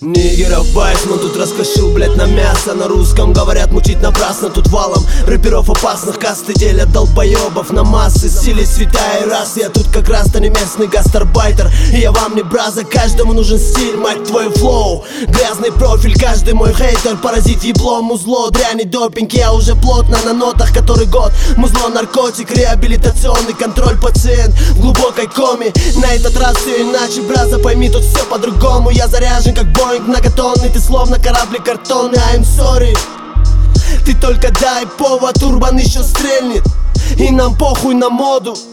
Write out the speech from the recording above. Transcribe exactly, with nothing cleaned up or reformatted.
Нигеров байс, но тут раскошил, блять, на мясо. На русском говорят, мучить напрасно. Тут валом рэперов опасных касты делят долбоебов на массы. Силе святая раз, я тут как раз-то не местный гастарбайтер. И я вам не браза, каждому нужен стиль, мать твою флоу. Грязный профиль, каждый мой хейтер паразит, ебло, музло, дрянь и допинг. Я уже плотно на нотах, который год. Музло, наркотик, реабилитационный контроль, пациент в глубокой коме. На этот раз все иначе, браза, пойми, тут все по-другому. Я заряжен как бой многотонный, ты словно кораблик картонный. I'm sorry, ты только дай повод, урбан еще стрельнет. И нам похуй на моду.